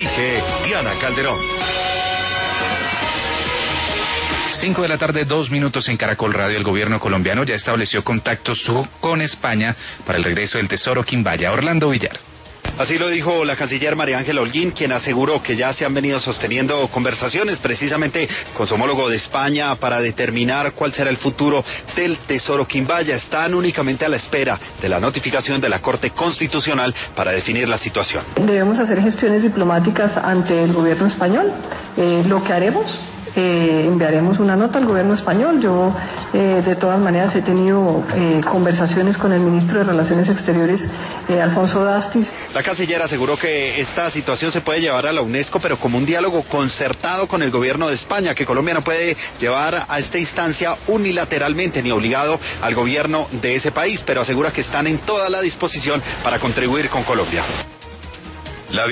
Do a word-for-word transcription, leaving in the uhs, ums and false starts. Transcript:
Dirige Diana Calderón. Cinco de la tarde, dos minutos en Caracol Radio. El gobierno colombiano ya estableció contactos con España para el regreso del Tesoro Quimbaya. Orlando Villar. Así lo dijo la canciller María Ángela Holguín, quien aseguró que ya se han venido sosteniendo conversaciones precisamente con su homólogo de España para determinar cuál será el futuro del Tesoro Quimbaya. Están únicamente a la espera de la notificación de la Corte Constitucional para definir la situación. Debemos hacer gestiones diplomáticas ante el gobierno español, eh, lo que haremos. Eh, enviaremos una nota al gobierno español. Yo eh, de todas maneras he tenido eh, conversaciones con el ministro de Relaciones Exteriores, eh, Alfonso Dastis. La canciller aseguró que esta situación se puede llevar a la UNESCO, pero como un diálogo concertado con el gobierno de España, que Colombia no puede llevar a esta instancia unilateralmente ni obligado al gobierno de ese país, pero asegura que están en toda la disposición para contribuir con Colombia.